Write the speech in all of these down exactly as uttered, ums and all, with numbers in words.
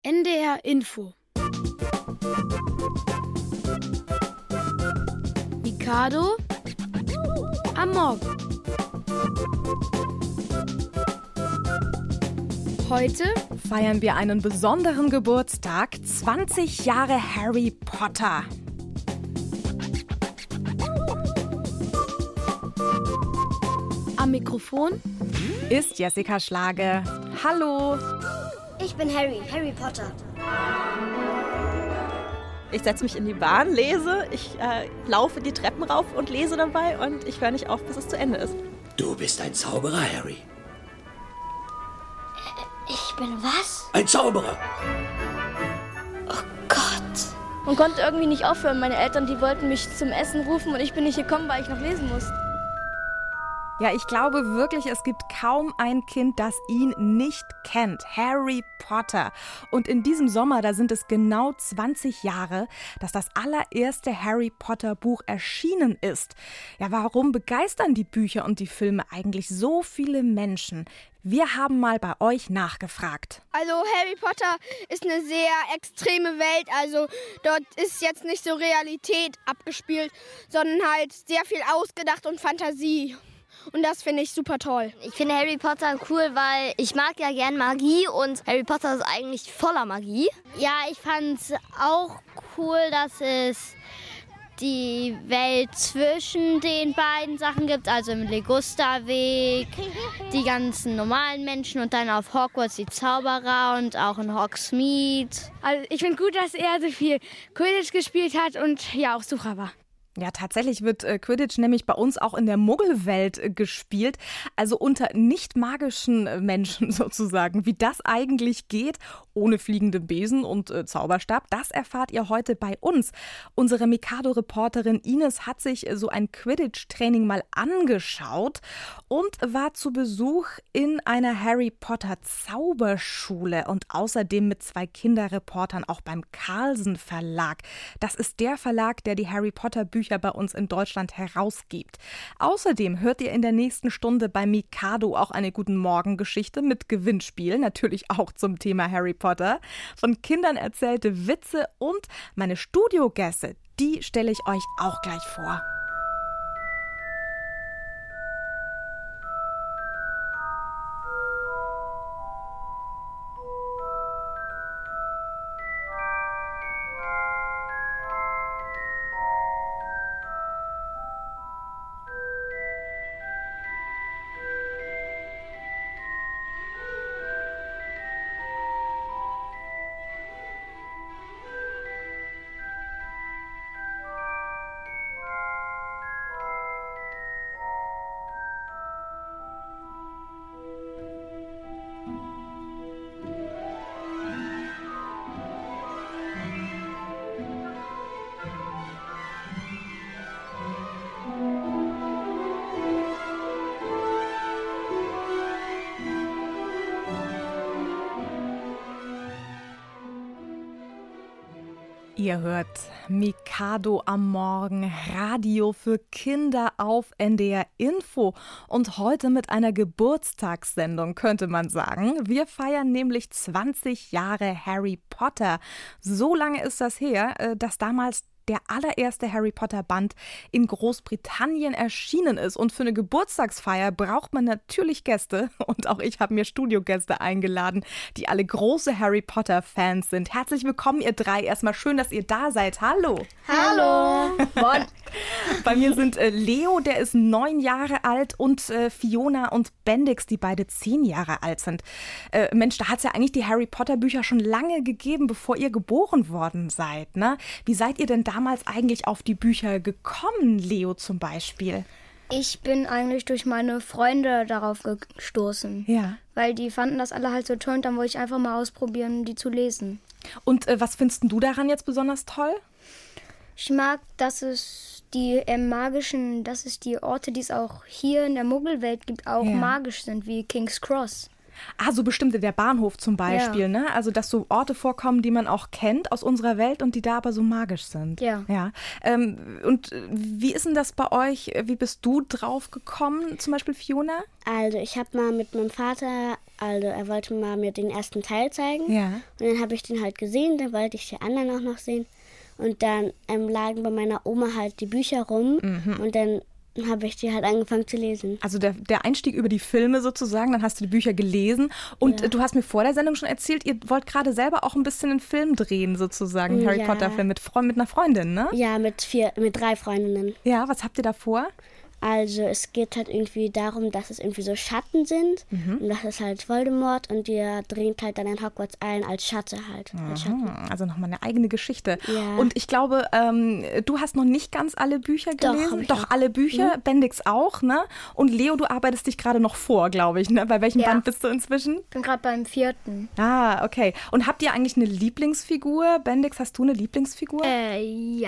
N D R Info. Mikado am Morgen. Heute feiern wir einen besonderen Geburtstag, zwanzig Jahre Harry Potter. Am Mikrofon ist Jessica Schlage. Hallo! Ich bin Harry, Harry Potter. Ich setze mich in die Bahn, lese, ich äh, laufe die Treppen rauf und lese dabei und ich höre nicht auf, bis es zu Ende ist. Du bist ein Zauberer, Harry. Ich bin was? Ein Zauberer. Oh Gott. Und konnte irgendwie nicht aufhören. Meine Eltern, die wollten mich zum Essen rufen und ich bin nicht gekommen, weil ich noch lesen muss. Ja, ich glaube wirklich, es gibt kaum ein Kind, das ihn nicht kennt. Harry Potter. Und in diesem Sommer, da sind es genau zwanzig Jahre, dass das allererste Harry Potter Buch erschienen ist. Ja, warum begeistern die Bücher und die Filme eigentlich so viele Menschen? Wir haben mal bei euch nachgefragt. Also Harry Potter ist eine sehr extreme Welt, also dort ist jetzt nicht so Realität abgespielt, sondern halt sehr viel ausgedacht und Fantasie. Und das finde ich super toll. Ich finde Harry Potter cool, weil ich mag ja gern Magie und Harry Potter ist eigentlich voller Magie. Ja, ich fand es auch cool, dass es die Welt zwischen den beiden Sachen gibt, also im Ligusterweg, die ganzen normalen Menschen und dann auf Hogwarts die Zauberer und auch in Hogsmeade. Also ich finde gut, dass er so viel Quidditch gespielt hat und ja auch Sucher war. Ja, tatsächlich wird äh, Quidditch nämlich bei uns auch in der Muggelwelt äh, gespielt, also unter nicht magischen äh, Menschen sozusagen. Wie das eigentlich geht, ohne fliegende Besen und äh, Zauberstab, das erfahrt ihr heute bei uns. Unsere Mikado-Reporterin Ines hat sich äh, so ein Quidditch-Training mal angeschaut und war zu Besuch in einer Harry Potter Zauberschule und außerdem mit zwei Kinderreportern auch beim Carlsen Verlag. Das ist der Verlag, der die Harry Potter Bücher bei uns in Deutschland herausgibt. Außerdem hört ihr in der nächsten Stunde bei Mikado auch eine Guten Morgen-Geschichte mit Gewinnspiel, natürlich auch zum Thema Harry Potter, von Kindern erzählte Witze und meine Studiogäste, die stelle ich euch auch gleich vor. Ihr hört Mikado am Morgen, Radio für Kinder auf N D R Info und heute mit einer Geburtstagssendung, könnte man sagen. Wir feiern nämlich zwanzig Jahre Harry Potter. So lange ist das her, dass damals der allererste Harry Potter Band in Großbritannien erschienen ist. Und für eine Geburtstagsfeier braucht man natürlich Gäste. Und auch ich habe mir Studiogäste eingeladen, die alle große Harry Potter Fans sind. Herzlich willkommen, ihr drei. Erstmal schön, dass ihr da seid. Hallo. Hallo. Hallo. Bei mir sind äh, Leo, der ist neun Jahre alt, und äh, Fiona und Bendix, die beide zehn Jahre alt sind. Äh, Mensch, da hat es ja eigentlich die Harry Potter Bücher schon lange gegeben, bevor ihr geboren worden seid, ne? Wie seid ihr denn damals eigentlich auf die Bücher gekommen, Leo zum Beispiel? Ich bin eigentlich durch meine Freunde darauf gestoßen. Ja. Weil die fanden das alle halt so toll und dann wollte ich einfach mal ausprobieren, die zu lesen. Und äh, was findest du daran jetzt besonders toll? Ich mag, dass es die äh, magischen, dass es die Orte, die es auch hier in der Muggelwelt gibt, auch ja. magisch sind, wie King's Cross. Ah, so bestimmte, der Bahnhof zum Beispiel, Ja. ne? Also, dass so Orte vorkommen, die man auch kennt aus unserer Welt und die da aber so magisch sind. Ja. Ja. Ähm, und wie ist denn das bei euch? Wie bist du drauf gekommen, zum Beispiel Fiona? Also ich habe mal mit meinem Vater, also er wollte mal mir den ersten Teil zeigen. Ja. Und dann habe ich den halt gesehen, dann wollte ich die anderen auch noch sehen. Und dann ähm, lagen bei meiner Oma halt die Bücher rum und dann habe ich die halt angefangen zu lesen. Also der, der Einstieg über die Filme sozusagen, dann hast du die Bücher gelesen und Ja. äh, du hast mir vor der Sendung schon erzählt, ihr wollt gerade selber auch ein bisschen einen Film drehen sozusagen, einen Harry Ja. Potter Film mit, Freu- mit einer Freundin, ne? Ja, mit vier, mit drei Freundinnen. Ja, was habt ihr da vor? Also es geht halt irgendwie darum, dass es irgendwie so Schatten sind und das ist halt Voldemort und der dringt halt dann in Hogwarts ein als Schatte halt. Als Schatten. Hm, also nochmal eine eigene Geschichte. Ja. Und ich glaube, ähm, du hast noch nicht ganz alle Bücher Doch, gelesen. hab ich Doch, auch. alle Bücher, Bendix auch, ne? Und Leo, du arbeitest dich gerade noch vor, glaube ich, ne? Bei welchem Ja. Band bist du inzwischen? Ich bin gerade beim vierten. Ah, okay. Und habt ihr eigentlich eine Lieblingsfigur? Bendix, hast du eine Lieblingsfigur? Äh,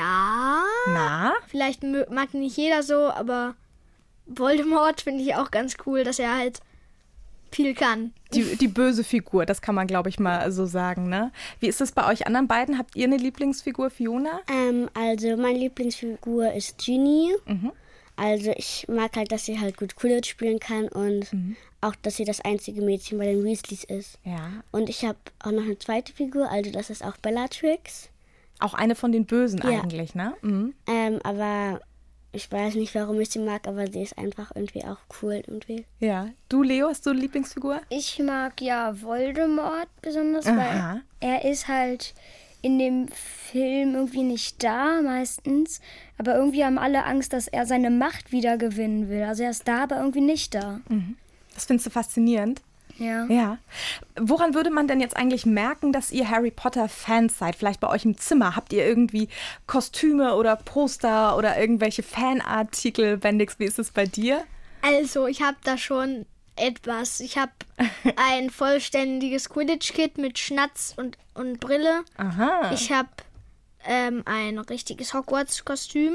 ja. Na? Vielleicht mö- mag nicht jeder so, aber Voldemort finde ich auch ganz cool, dass er halt viel kann. Die, die böse Figur, das kann man, glaube ich, mal so sagen, ne? Wie ist es bei euch anderen beiden? Habt ihr eine Lieblingsfigur, Fiona? Ähm, also meine Lieblingsfigur ist Ginny. Also ich mag halt, dass sie halt gut Quidditch spielen kann und auch, dass sie das einzige Mädchen bei den Weasleys ist. Ja. Und ich habe auch noch eine zweite Figur, also das ist auch Bellatrix. Auch eine von den Bösen Ja. eigentlich, ne? Mhm. Ähm, aber ich weiß nicht, warum ich sie mag, aber sie ist einfach irgendwie auch cool irgendwie. Ja. Du, Leo, hast du eine Lieblingsfigur? Ich mag ja Voldemort besonders, Aha. weil er ist halt in dem Film irgendwie nicht da meistens. Aber irgendwie haben alle Angst, dass er seine Macht wieder gewinnen will. Also er ist da, aber irgendwie nicht da. Das findest du faszinierend. Ja. Ja. Woran würde man denn jetzt eigentlich merken, dass ihr Harry Potter-Fans seid? Vielleicht bei euch im Zimmer? Habt ihr irgendwie Kostüme oder Poster oder irgendwelche Fanartikel? Bendix, wie ist es bei dir? Also, ich habe da schon etwas. Ich habe ein vollständiges Quidditch-Kit mit Schnatz und, und Brille. Aha. Ich habe ähm, ein richtiges Hogwarts-Kostüm,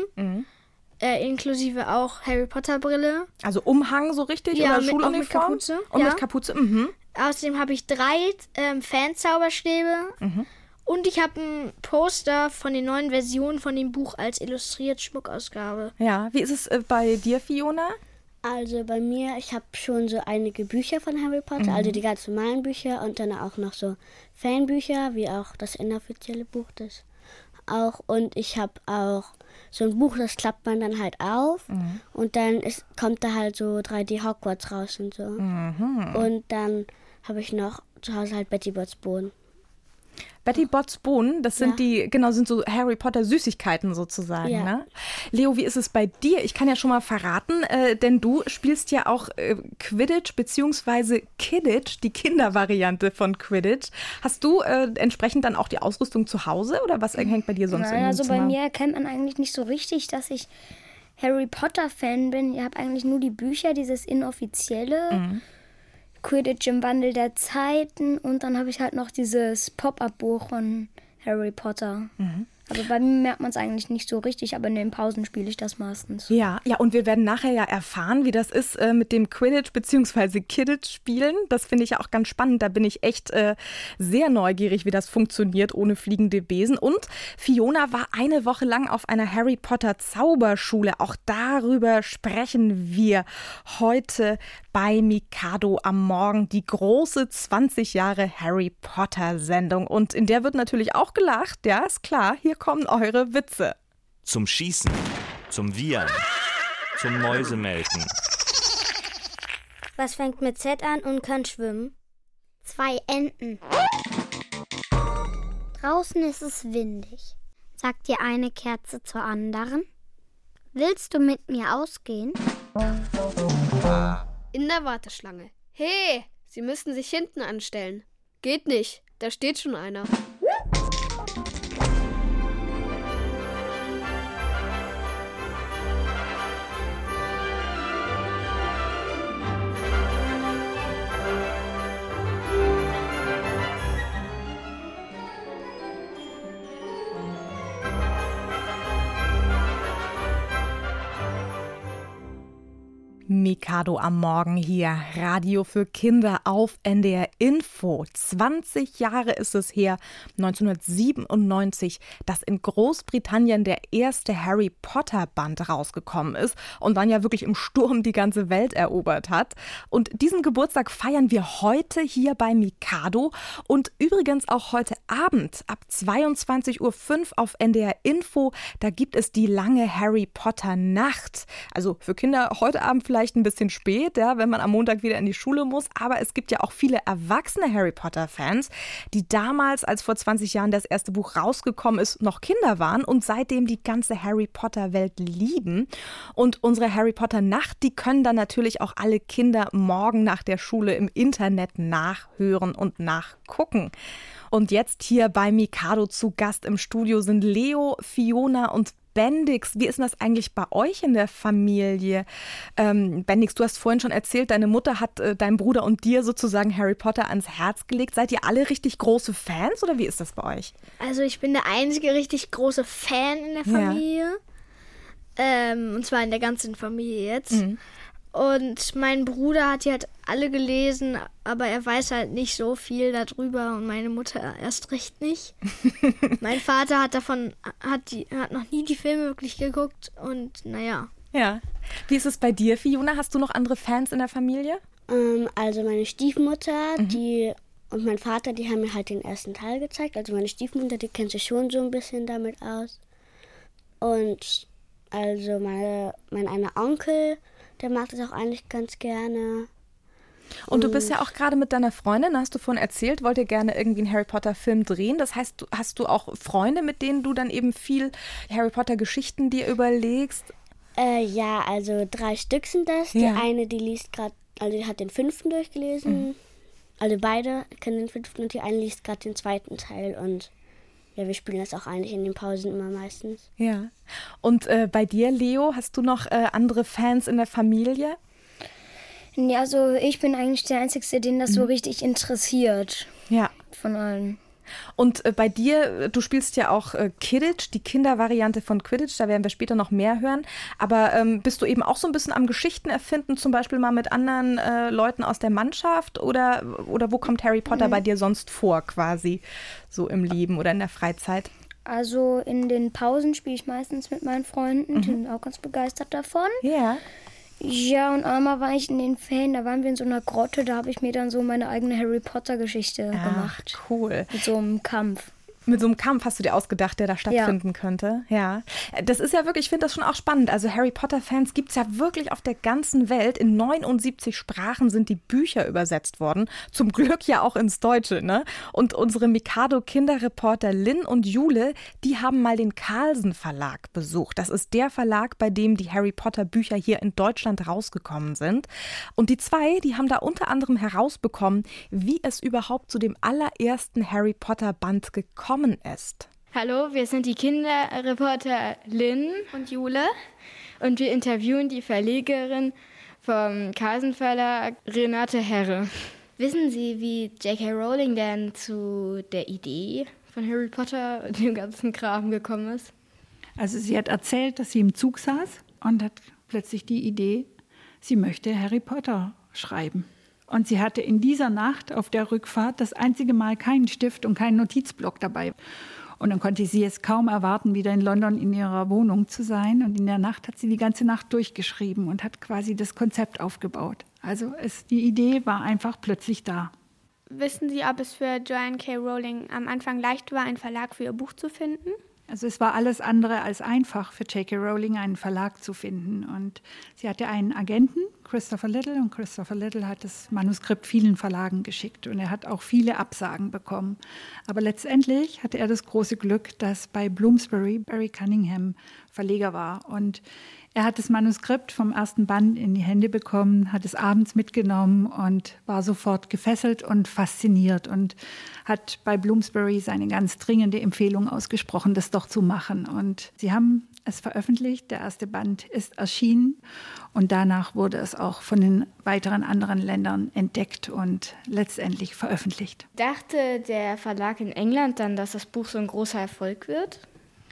äh, inklusive auch Harry Potter-Brille. Also Umhang so richtig Ja, oder mit- auch Schuluniform? mit Kapuze, Und ja. mit Kapuze, mhm. Außerdem habe ich drei ähm, Fanzauberstäbe. Und ich habe ein Poster von den neuen Versionen von dem Buch als illustriert Schmuckausgabe. Ja, wie ist es äh, bei dir, Fiona? Also bei mir, ich habe schon so einige Bücher von Harry Potter, also die ganz normalen Bücher und dann auch noch so Fanbücher, wie auch das inoffizielle Buch das auch. Und ich habe auch so ein Buch, das klappt man dann halt auf und dann ist, kommt da halt so drei D Hogwarts raus und so. Und dann habe ich noch zu Hause halt Betty Bots Bohnen. Betty Bots Bohnen, das sind Ja. die, genau, sind so Harry Potter Süßigkeiten sozusagen, Ja. ne? Leo, wie ist es bei dir? Ich kann ja schon mal verraten, äh, denn du spielst ja auch äh, Quidditch beziehungsweise Kidditch, die Kindervariante von Quidditch. Hast du äh, entsprechend dann auch die Ausrüstung zu Hause oder was hängt bei dir sonst Nein, im also Zimmer? bei mir erkennt man eigentlich nicht so richtig, dass ich Harry Potter-Fan bin. Ich habe eigentlich nur die Bücher, dieses inoffizielle. Quidditch im Wandel der Zeiten und dann habe ich halt noch dieses Pop-Up-Buch von Harry Potter. Aber bei mir merkt man es eigentlich nicht so richtig, aber in den Pausen spiele ich das meistens. Ja, ja, und wir werden nachher ja erfahren, wie das ist äh, mit dem Quidditch bzw. Kidditch-Spielen. Das finde ich ja auch ganz spannend. Da bin ich echt äh, sehr neugierig, wie das funktioniert ohne fliegende Besen. Und Fiona war eine Woche lang auf einer Harry Potter Zauberschule. Auch darüber sprechen wir heute bei Mikado am Morgen. Die große zwanzig Jahre Harry Potter Sendung. Und in der wird natürlich auch gelacht. Ja, ist klar. Hier kommen eure Witze. Zum Schießen, zum Wiehern, zum Mäusemelken. Was fängt mit Z an und kann schwimmen? Zwei Enten. Draußen ist es windig. Sagt die eine Kerze zur anderen. Willst du mit mir ausgehen? In der Warteschlange. Hey, Sie müssten sich hinten anstellen. Geht nicht, da steht schon einer. Mikado am Morgen hier. Radio für Kinder auf N D R Info. zwanzig Jahre ist es her, neunzehnhundertsiebenundneunzig, dass in Großbritannien der erste Harry Potter Band rausgekommen ist und dann ja wirklich im Sturm die ganze Welt erobert hat. Und diesen Geburtstag feiern wir heute hier bei Mikado und übrigens auch heute Abend ab zweiundzwanzig Uhr fünf auf N D R Info. Da gibt es die lange Harry Potter Nacht. Also für Kinder heute Abend vielleicht ein bisschen spät, ja, wenn man am Montag wieder in die Schule muss. Aber es gibt ja auch viele erwachsene Harry Potter-Fans, die damals, als vor zwanzig Jahren das erste Buch rausgekommen ist, noch Kinder waren und seitdem die ganze Harry Potter-Welt lieben. Und unsere Harry Potter-Nacht, die können dann natürlich auch alle Kinder morgen nach der Schule im Internet nachhören und nachgucken. Und jetzt hier bei Mikado zu Gast im Studio sind Leo, Fiona und Bendix. Wie ist denn das eigentlich bei euch in der Familie? Ähm, Bendix, du hast vorhin schon erzählt, deine Mutter hat äh, deinem Bruder und dir sozusagen Harry Potter ans Herz gelegt. Seid ihr alle richtig große Fans oder wie ist das bei euch? Also ich bin der einzige richtig große Fan in der Familie. Ja. Ähm, und zwar in der ganzen Familie jetzt. Mhm. Und mein Bruder hat die halt alle gelesen, aber er weiß halt nicht so viel darüber und meine Mutter erst recht nicht. Mein Vater hat davon, hat, die, hat noch nie die Filme wirklich geguckt und naja. Ja. Wie ist es bei dir, Fiona? Hast du noch andere Fans in der Familie? Ähm, also meine Stiefmutter, mhm. die und mein Vater, die haben mir halt den ersten Teil gezeigt. Also meine Stiefmutter, die kennt sich schon so ein bisschen damit aus. Und also meine, mein einer Onkel, der mag das auch eigentlich ganz gerne. Und du bist ja auch gerade mit deiner Freundin, hast du vorhin erzählt, wollt ihr gerne irgendwie einen Harry Potter Film drehen. Das heißt, hast du auch Freunde, mit denen du dann eben viel Harry Potter Geschichten dir überlegst? Äh, ja, also drei Stück sind das. Ja. Die eine, die liest gerade, also die hat den fünften durchgelesen. Mhm. Also beide kennen den fünften und die eine liest gerade den zweiten Teil und ja, wir spielen das auch eigentlich in den Pausen immer meistens. Ja. Und äh, bei dir, Leo, hast du noch äh, andere Fans in der Familie? Ja, also ich bin eigentlich der Einzige, den das mhm. so richtig interessiert. Ja. Von allen. Und äh, bei dir, du spielst ja auch äh, Quidditch, die Kindervariante von Quidditch, da werden wir später noch mehr hören. Aber ähm, bist du eben auch so ein bisschen am Geschichten erfinden, zum Beispiel mal mit anderen äh, Leuten aus der Mannschaft? Oder, oder wo kommt Harry Potter mhm. bei dir sonst vor, quasi so im Leben oder in der Freizeit? Also in den Pausen spiele ich meistens mit meinen Freunden, mhm. die sind auch ganz begeistert davon. Ja. Ja, und einmal war ich in den Ferien, da waren wir in so einer Grotte, da habe ich mir dann so meine eigene Harry Potter-Geschichte Ach, gemacht. Cool. Mit so einem Kampf. Mit so einem Kampf hast du dir ausgedacht, der da stattfinden ja. könnte. Ja. Das ist ja wirklich, ich finde das schon auch spannend. Also Harry Potter-Fans gibt es ja wirklich auf der ganzen Welt. In neunundsiebzig Sprachen sind die Bücher übersetzt worden. Zum Glück ja auch ins Deutsche, ne? Und unsere Mikado-Kinderreporter Lynn und Jule, die haben mal den Carlsen Verlag besucht. Das ist der Verlag, bei dem die Harry Potter-Bücher hier in Deutschland rausgekommen sind. Und die zwei, die haben da unter anderem herausbekommen, wie es überhaupt zu dem allerersten Harry Potter-Band gekommen ist. Hallo, wir sind die Kinderreporter Lynn und Jule und wir interviewen die Verlegerin vom Carlsen Verlag, Renate Herre. Wissen Sie, wie J K Rowling denn zu der Idee von Harry Potter und dem ganzen Kram gekommen ist? Also sie hat erzählt, dass sie im Zug saß und hat plötzlich die Idee, sie möchte Harry Potter schreiben. Und sie hatte in dieser Nacht auf der Rückfahrt das einzige Mal keinen Stift und keinen Notizblock dabei. Und dann konnte sie es kaum erwarten, wieder in London in ihrer Wohnung zu sein. Und in der Nacht hat sie die ganze Nacht durchgeschrieben und hat quasi das Konzept aufgebaut. Also es, die Idee war einfach plötzlich da. Wissen Sie, ob es für Joanne K. Rowling am Anfang leicht war, einen Verlag für ihr Buch zu finden? Also es war alles andere als einfach für J K. Rowling, einen Verlag zu finden. Und sie hatte einen Agenten, Christopher Little, und Christopher Little hat das Manuskript vielen Verlagen geschickt. Und er hat auch viele Absagen bekommen. Aber letztendlich hatte er das große Glück, dass bei Bloomsbury Barry Cunningham Verleger war. Und er hat das Manuskript vom ersten Band in die Hände bekommen, hat es abends mitgenommen und war sofort gefesselt und fasziniert und hat bei Bloomsbury seine ganz dringende Empfehlung ausgesprochen, das doch zu machen. Und sie haben es veröffentlicht, der erste Band ist erschienen und danach wurde es auch von den weiteren anderen Ländern entdeckt und letztendlich veröffentlicht. Dachte der Verlag in England dann, dass das Buch so ein großer Erfolg wird?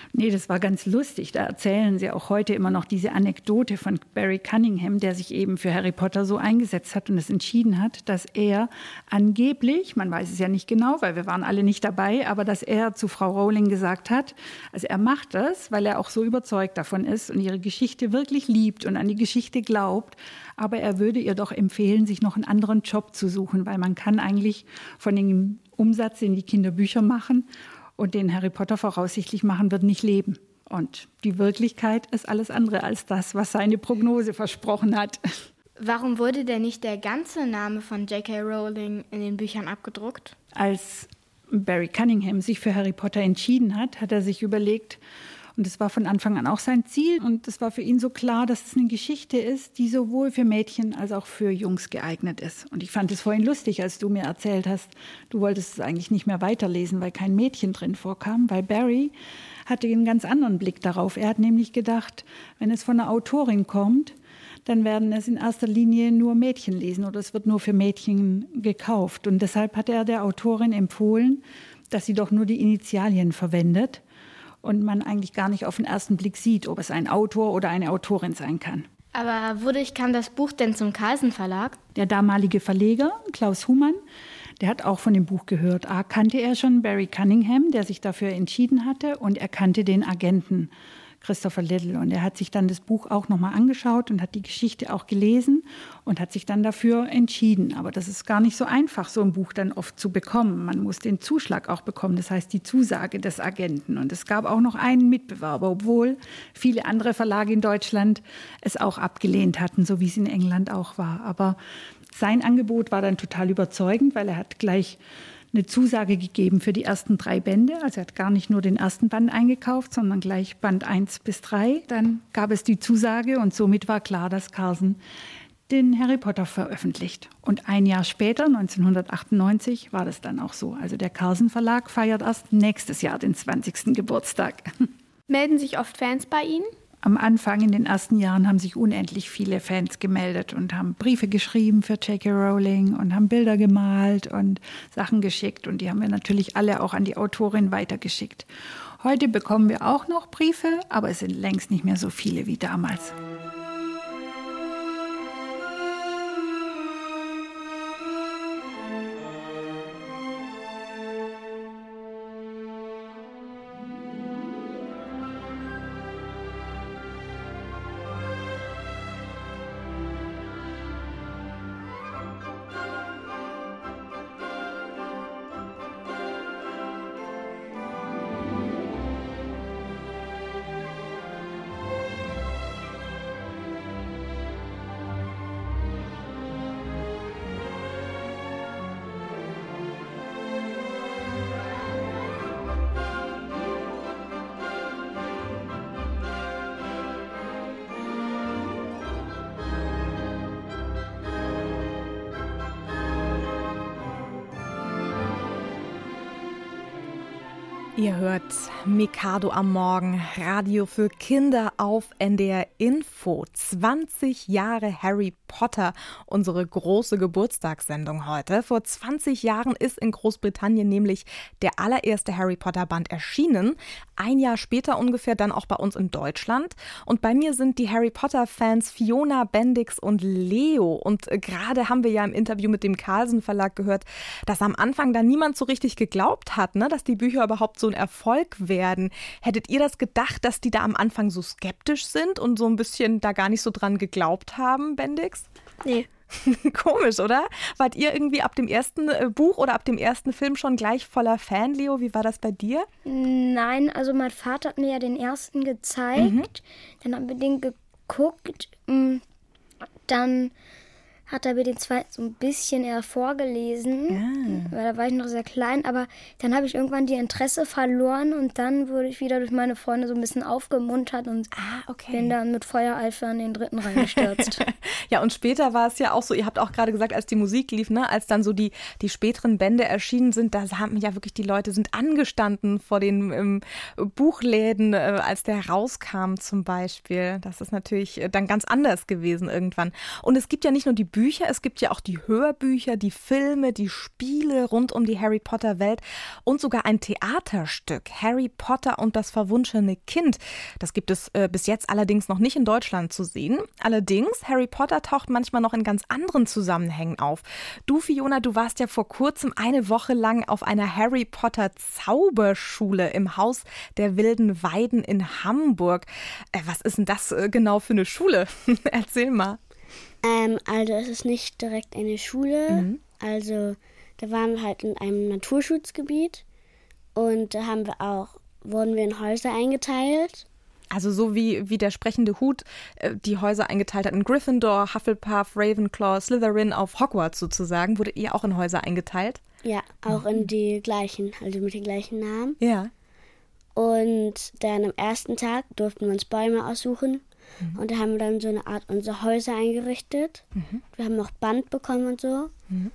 Nee, das war ganz lustig. Da erzählen sie auch heute immer noch diese Anekdote von Barry Cunningham, der sich eben für Harry Potter so eingesetzt hat und es entschieden hat, dass er angeblich, man weiß es ja nicht genau, weil wir waren alle nicht dabei, aber dass er zu Frau Rowling gesagt hat, also er macht das, weil er auch so überzeugt davon ist und ihre Geschichte wirklich liebt und an die Geschichte glaubt, aber er würde ihr doch empfehlen, sich noch einen anderen Job zu suchen, weil man kann eigentlich von dem Umsatz, den die Kinder Bücher machen und den Harry Potter voraussichtlich machen wird, nicht leben. Und die Wirklichkeit ist alles andere als das, was seine Prognose versprochen hat. Warum wurde denn nicht der ganze Name von J K Rowling in den Büchern abgedruckt? Als Barry Cunningham sich für Harry Potter entschieden hat, hat er sich überlegt, und das war von Anfang an auch sein Ziel, und es war für ihn so klar, dass es eine Geschichte ist, die sowohl für Mädchen als auch für Jungs geeignet ist. Und ich fand es vorhin lustig, als du mir erzählt hast, du wolltest es eigentlich nicht mehr weiterlesen, weil kein Mädchen drin vorkam, weil Barry hatte einen ganz anderen Blick darauf. Er hat nämlich gedacht, wenn es von einer Autorin kommt, dann werden es in erster Linie nur Mädchen lesen oder es wird nur für Mädchen gekauft. Und deshalb hat er der Autorin empfohlen, dass sie doch nur die Initialien verwendet und man eigentlich gar nicht auf den ersten Blick sieht, ob es ein Autor oder eine Autorin sein kann. Aber wodurch kam das Buch denn zum Carlsen Verlag? Der damalige Verleger, Klaus Humann, der hat auch von dem Buch gehört. A, kannte er schon Barry Cunningham, der sich dafür entschieden hatte, und er kannte den Agenten Christopher Little. Und er hat sich dann das Buch auch nochmal angeschaut und hat die Geschichte auch gelesen und hat sich dann dafür entschieden. Aber das ist gar nicht so einfach, so ein Buch dann oft zu bekommen. Man muss den Zuschlag auch bekommen, das heißt die Zusage des Agenten. Und es gab auch noch einen Mitbewerber, obwohl viele andere Verlage in Deutschland es auch abgelehnt hatten, so wie es in England auch war. Aber sein Angebot war dann total überzeugend, weil er hat gleich eine Zusage gegeben für die ersten drei Bände. Also er hat gar nicht nur den ersten Band eingekauft, sondern gleich Band eins bis drei. Dann gab es die Zusage und somit war klar, dass Carlsen den Harry Potter veröffentlicht. Und ein Jahr später, neunzehnhundertachtundneunzig, war das dann auch so. Also der Carlsen Verlag feiert erst nächstes Jahr den zwanzigsten Geburtstag. Melden sich oft Fans bei Ihnen? Am Anfang, in den ersten Jahren, haben sich unendlich viele Fans gemeldet und haben Briefe geschrieben für J K Rowling und haben Bilder gemalt und Sachen geschickt. Und die haben wir natürlich alle auch an die Autorin weitergeschickt. Heute bekommen wir auch noch Briefe, aber es sind längst nicht mehr so viele wie damals. Ihr hört Mikado am Morgen, Radio für Kinder auf N D R Info. zwanzig Jahre Harry Potter, unsere große Geburtstagssendung heute. Vor zwanzig Jahren ist in Großbritannien nämlich der allererste Harry Potter Band erschienen. Ein Jahr später ungefähr dann auch bei uns in Deutschland. Und bei mir sind die Harry Potter Fans Fiona, Bendix und Leo. Und gerade haben wir ja im Interview mit dem Carlsen Verlag gehört, dass am Anfang da niemand so richtig geglaubt hat, ne, dass die Bücher überhaupt so ein Erfolg werden. Hättet ihr das gedacht, dass die da am Anfang so skeptisch sind und so ein bisschen da gar nicht so dran geglaubt haben, Bendix? Nee. Komisch, oder? Wart ihr irgendwie ab dem ersten Buch oder ab dem ersten Film schon gleich voller Fan, Leo? Wie war das bei dir? Nein, also mein Vater hat mir ja den ersten gezeigt. Mhm. Dann haben wir den geguckt. Dann hat er mir den zweiten so ein bisschen eher vorgelesen, ja. Weil da war ich noch sehr klein. Aber dann habe ich irgendwann die Interesse verloren und dann wurde ich wieder durch meine Freunde so ein bisschen aufgemuntert und ah, okay. bin dann mit Feuereifer in den dritten reingestürzt. Ja, und später war es ja auch so, ihr habt auch gerade gesagt, als die Musik lief, ne, als dann so die, die späteren Bände erschienen sind, da haben ja wirklich die Leute sind angestanden vor den ähm, Buchläden, äh, als der rauskam zum Beispiel. Das ist natürlich dann ganz anders gewesen irgendwann. Und es gibt ja nicht nur die Bücher, Bücher, es gibt ja auch die Hörbücher, die Filme, die Spiele rund um die Harry Potter Welt und sogar ein Theaterstück, Harry Potter und das verwunschene Kind. Das gibt es äh, bis jetzt allerdings noch nicht in Deutschland zu sehen. Allerdings, Harry Potter taucht manchmal noch in ganz anderen Zusammenhängen auf. Du, Fiona, du warst ja vor kurzem eine Woche lang auf einer Harry Potter Zauberschule im Haus der wilden Weiden in Hamburg. Äh, was ist denn das äh, genau für eine Schule? Erzähl mal. Ähm, also es ist nicht direkt eine Schule. Mhm. Also da waren wir halt in einem Naturschutzgebiet und da haben wir auch, wurden wir in Häuser eingeteilt. Also so wie, wie der sprechende Hut äh, die Häuser eingeteilt hat in Gryffindor, Hufflepuff, Ravenclaw, Slytherin auf Hogwarts sozusagen. Wurdet ihr auch in Häuser eingeteilt? Ja, auch mhm. in die gleichen, also mit den gleichen Namen. Ja. Und dann am ersten Tag durften wir uns Bäume aussuchen. Mhm. Und da haben wir dann so eine Art unsere Häuser eingerichtet. Mhm. Wir haben noch Band bekommen und so. Mhm.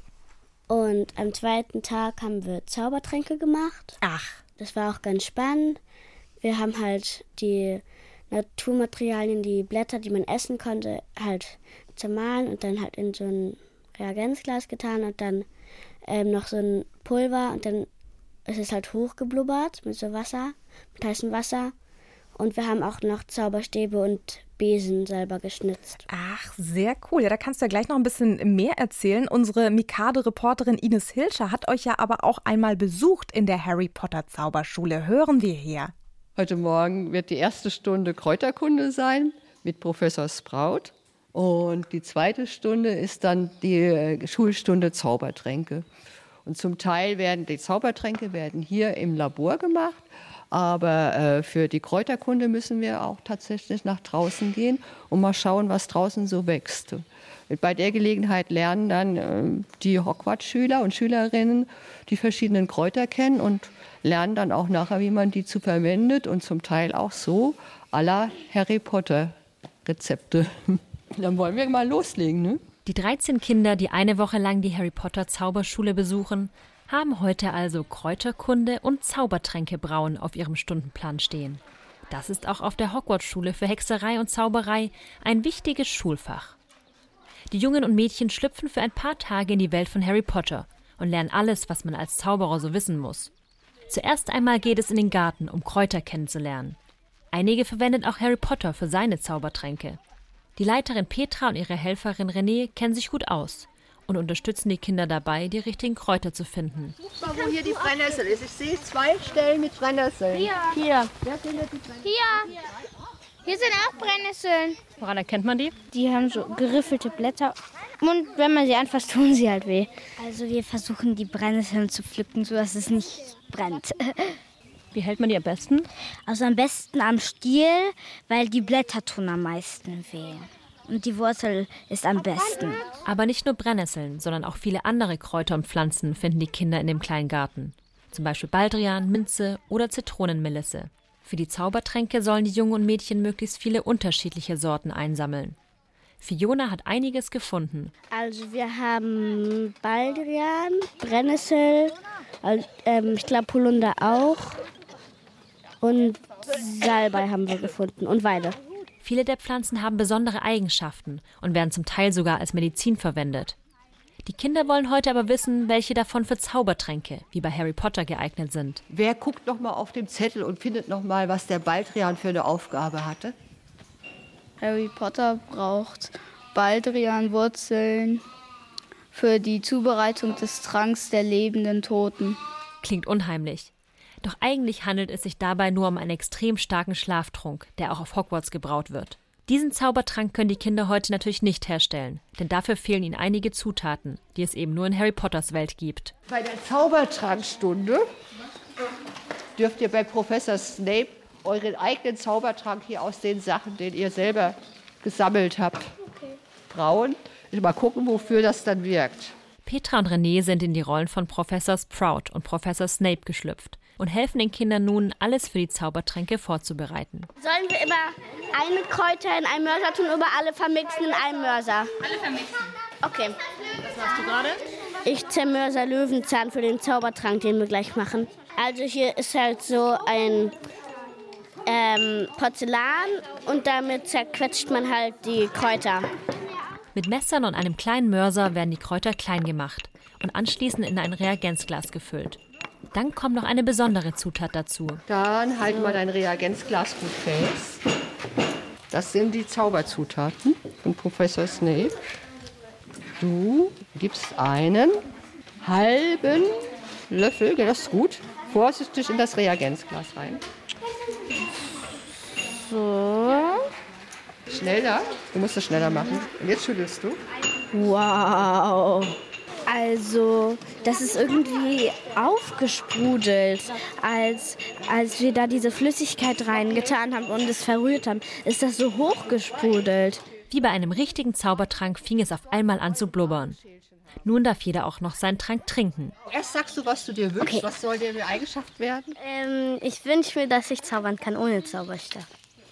Und am zweiten Tag haben wir Zaubertränke gemacht. Ach. Das war auch ganz spannend. Wir haben halt die Naturmaterialien, die Blätter, die man essen konnte, halt zermahlen und dann halt in so ein Reagenzglas getan und dann ähm, noch so ein Pulver und dann ist es halt hochgeblubbert mit so Wasser, mit heißem Wasser. Und wir haben auch noch Zauberstäbe und Besen selber geschnitzt. Ach, sehr cool. Ja, da kannst du ja gleich noch ein bisschen mehr erzählen. Unsere Mikado-Reporterin Ines Hilscher hat euch ja aber auch einmal besucht in der Harry Potter Zauberschule. Hören wir her. Heute Morgen wird die erste Stunde Kräuterkunde sein mit Professor Sprout. Und die zweite Stunde ist dann die Schulstunde Zaubertränke. Und zum Teil werden die Zaubertränke werden hier im Labor gemacht. Aber äh, für die Kräuterkunde müssen wir auch tatsächlich nach draußen gehen und mal schauen, was draußen so wächst. Und bei der Gelegenheit lernen dann äh, die Hogwarts-Schüler und Schülerinnen die verschiedenen Kräuter kennen und lernen dann auch nachher, wie man die zu verwendet und zum Teil auch so à la Harry Potter-Rezepte. Dann wollen wir mal loslegen, ne? Die dreizehn Kinder, die eine Woche lang die Harry Potter Zauberschule besuchen, haben heute also Kräuterkunde und Zaubertränke brauen auf ihrem Stundenplan stehen. Das ist auch auf der Hogwarts-Schule für Hexerei und Zauberei ein wichtiges Schulfach. Die Jungen und Mädchen schlüpfen für ein paar Tage in die Welt von Harry Potter und lernen alles, was man als Zauberer so wissen muss. Zuerst einmal geht es in den Garten, um Kräuter kennenzulernen. Einige verwenden auch Harry Potter für seine Zaubertränke. Die Leiterin Petra und ihre Helferin Renée kennen sich gut aus und unterstützen die Kinder dabei, die richtigen Kräuter zu finden. Guck mal, wo hier die Brennnessel ist. Ich sehe zwei Stellen mit Brennnesseln. Hier. Hier. Hier. Hier sind auch Brennnesseln. Woran erkennt man die? Die haben so geriffelte Blätter. Und wenn man sie anfasst, tun sie halt weh. Also wir versuchen, die Brennnesseln zu pflücken, sodass es nicht brennt. Wie hält man die am besten? Also am besten am Stiel, weil die Blätter tun am meisten weh. Und die Wurzel ist am besten. Aber nicht nur Brennnesseln, sondern auch viele andere Kräuter und Pflanzen finden die Kinder in dem kleinen Garten. Zum Beispiel Baldrian, Minze oder Zitronenmelisse. Für die Zaubertränke sollen die Jungen und Mädchen möglichst viele unterschiedliche Sorten einsammeln. Fiona hat einiges gefunden. Also wir haben Baldrian, Brennnessel, ähm, ich glaube Holunder auch und Salbei haben wir gefunden und Weide. Viele der Pflanzen haben besondere Eigenschaften und werden zum Teil sogar als Medizin verwendet. Die Kinder wollen heute aber wissen, welche davon für Zaubertränke, wie bei Harry Potter, geeignet sind. Wer guckt noch mal auf dem Zettel und findet noch mal, was der Baldrian für eine Aufgabe hatte? Harry Potter braucht Baldrianwurzeln für die Zubereitung des Tranks der lebenden Toten. Klingt unheimlich. Doch eigentlich handelt es sich dabei nur um einen extrem starken Schlaftrunk, der auch auf Hogwarts gebraut wird. Diesen Zaubertrank können die Kinder heute natürlich nicht herstellen, denn dafür fehlen ihnen einige Zutaten, die es eben nur in Harry Potters Welt gibt. Bei der Zaubertrankstunde dürft ihr bei Professor Snape euren eigenen Zaubertrank hier aus den Sachen, den ihr selber gesammelt habt, okay. brauen. Mal gucken, wofür das dann wirkt. Petra und René sind in die Rollen von Professor Sprout und Professor Snape geschlüpft und helfen den Kindern nun, alles für die Zaubertränke vorzubereiten. Sollen wir immer eine Kräuter in einen Mörser tun oder alle vermixen in einen Mörser? Alle vermixen. Okay. Was machst du gerade? Ich zermörser Löwenzahn für den Zaubertrank, den wir gleich machen. Also hier ist halt so ein ähm, Porzellan und damit zerquetscht man halt die Kräuter. Mit Messern und einem kleinen Mörser werden die Kräuter klein gemacht und anschließend in ein Reagenzglas gefüllt. Dann kommt noch eine besondere Zutat dazu. Dann halt mal dein Reagenzglas gut fest. Das sind die Zauberzutaten von Professor Snape. Du gibst einen halben Löffel, das ist gut, vorsichtig in das Reagenzglas rein. So. Schneller, du musst es schneller machen. Und jetzt schüttelst du. Wow. Also, das ist irgendwie aufgesprudelt, als, als wir da diese Flüssigkeit reingetan haben und es verrührt haben. Ist das so hochgesprudelt? Wie bei einem richtigen Zaubertrank fing es auf einmal an zu blubbern. Nun darf jeder auch noch seinen Trank trinken. Erst sagst du, was du dir wünschst. Okay. Was soll dir eine Eigenschaft werden? Ähm, ich wünsche mir, dass ich zaubern kann ohne Zauberstab.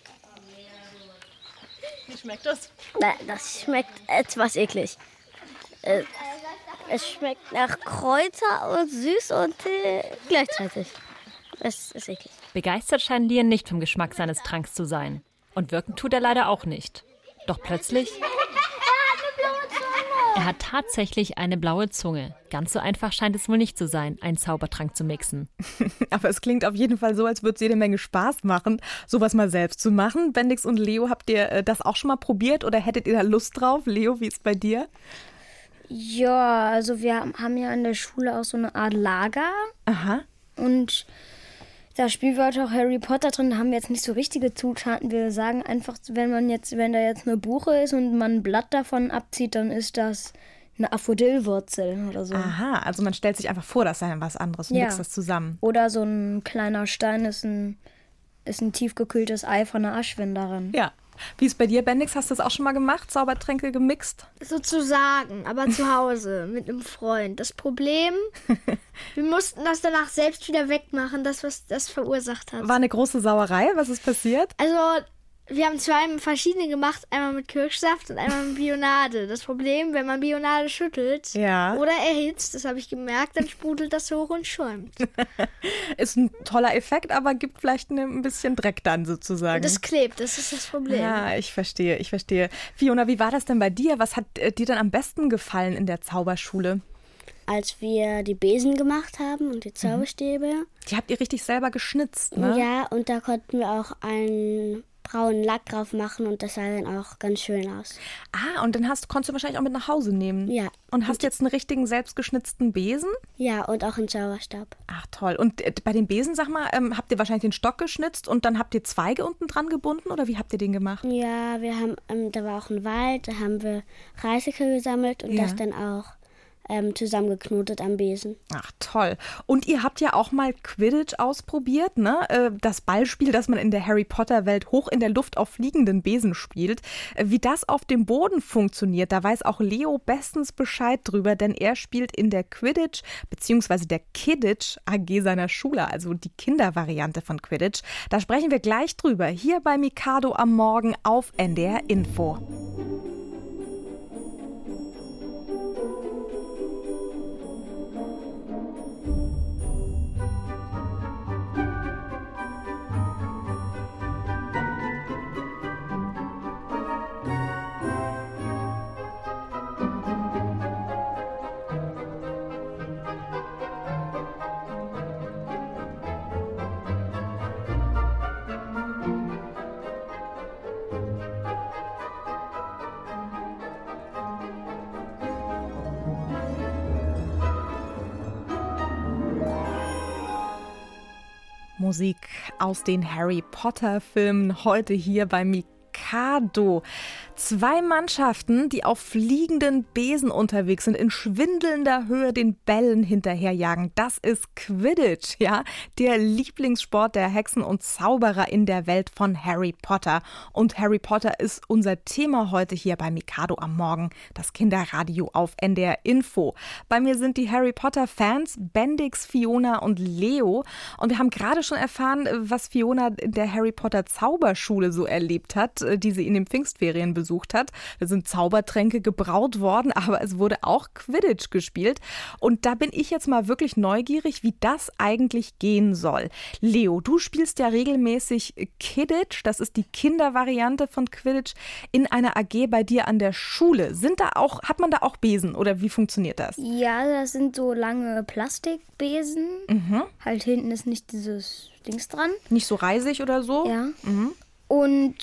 Wie schmeckt das? Na, das schmeckt etwas eklig. Äh, es schmeckt nach Kräuter und süß und äh, gleichzeitig. Es ist eklig. Begeistert scheint Lian nicht vom Geschmack seines Tranks zu sein. Und wirken tut er leider auch nicht. Doch plötzlich... Er hat tatsächlich eine blaue Zunge. Ganz so einfach scheint es wohl nicht zu sein, einen Zaubertrank zu mixen. Aber es klingt auf jeden Fall so, als würde es jede Menge Spaß machen, sowas mal selbst zu machen. Bendix und Leo, habt ihr äh, das auch schon mal probiert oder hättet ihr da Lust drauf? Leo, wie ist es bei dir? Ja, also wir haben ja in der Schule auch so eine Art Lager. Aha. Und da spielen wir heute auch Harry Potter drin. Da haben wir jetzt nicht so richtige Zutaten. Wir sagen einfach, wenn man jetzt, wenn da jetzt eine Buche ist und man ein Blatt davon abzieht, dann ist das eine Aphrodillwurzel oder so. Aha, also man stellt sich einfach vor, das sei dann was anderes und Ja. mixt das zusammen. Oder so ein kleiner Stein ist ein, ist ein tiefgekühltes Ei von einer Aschwinderin. Ja. Wie ist bei dir, Bendix? Hast du das auch schon mal gemacht? Zaubertränke gemixt? Sozusagen, aber zu Hause mit einem Freund. Das Problem, wir mussten das danach selbst wieder wegmachen, das, was das verursacht hat. War eine große Sauerei? Was ist passiert? Also, wir haben zwei verschiedene gemacht, einmal mit Kirschsaft und einmal mit Bionade. Das Problem, wenn man Bionade schüttelt Ja. oder erhitzt, das habe ich gemerkt, dann sprudelt das hoch und schäumt. Ist ein toller Effekt, aber gibt vielleicht eine, ein bisschen Dreck dann sozusagen. Und das klebt, das ist das Problem. Ja, ich verstehe, ich verstehe. Fiona, wie war das denn bei dir? Was hat äh, dir dann am besten gefallen in der Zauberschule? Als wir die Besen gemacht haben und die Zauberstäbe. Die habt ihr richtig selber geschnitzt, ne? Ja, und da konnten wir auch einen braunen Lack drauf machen und das sah dann auch ganz schön aus. Ah, und dann hast, konntest du wahrscheinlich auch mit nach Hause nehmen. Ja. Und hast jetzt einen richtigen selbstgeschnitzten Besen? Ja, und auch einen Zauberstab. Ach toll. Und äh, bei den Besen, sag mal, ähm, habt ihr wahrscheinlich den Stock geschnitzt und dann habt ihr Zweige unten dran gebunden oder wie habt ihr den gemacht? Ja, wir haben, ähm, da war auch ein Wald, da haben wir Reisecke gesammelt und Ja. das dann auch ähm, zusammengeknotet am Besen. Ach toll. Und ihr habt ja auch mal Quidditch ausprobiert, ne? Äh, Das Ballspiel, das man in der Harry Potter Welt hoch in der Luft auf fliegenden Besen spielt. Äh, Wie das auf dem Boden funktioniert, da weiß auch Leo bestens Bescheid drüber, denn er spielt in der Quidditch bzw. der Kidditch A G seiner Schule, also die Kindervariante von Quidditch. Da sprechen wir gleich drüber, hier bei Mikado am Morgen auf N D R Info. Musik aus den Harry Potter Filmen heute hier bei Mikado. Zwei Mannschaften, die auf fliegenden Besen unterwegs sind, in schwindelnder Höhe den Bällen hinterherjagen. Das ist Quidditch, ja, der Lieblingssport der Hexen und Zauberer in der Welt von Harry Potter. Und Harry Potter ist unser Thema heute hier bei Mikado am Morgen, das Kinderradio auf N D R Info. Bei mir sind die Harry Potter Fans Bendix, Fiona und Leo. Und wir haben gerade schon erfahren, was Fiona in der Harry Potter Zauberschule so erlebt hat, die sie in den Pfingstferien besucht besucht hat. Da sind Zaubertränke gebraut worden, aber es wurde auch Quidditch gespielt. Und da bin ich jetzt mal wirklich neugierig, wie das eigentlich gehen soll. Leo, du spielst ja regelmäßig Kidditch, das ist die Kindervariante von Quidditch, in einer A G bei dir an der Schule. Sind da auch, hat man da auch Besen oder wie funktioniert das? Ja, das sind so lange Plastikbesen. Mhm. Halt hinten ist nicht dieses Dings dran. Nicht so reisig oder so? Ja. Mhm. Und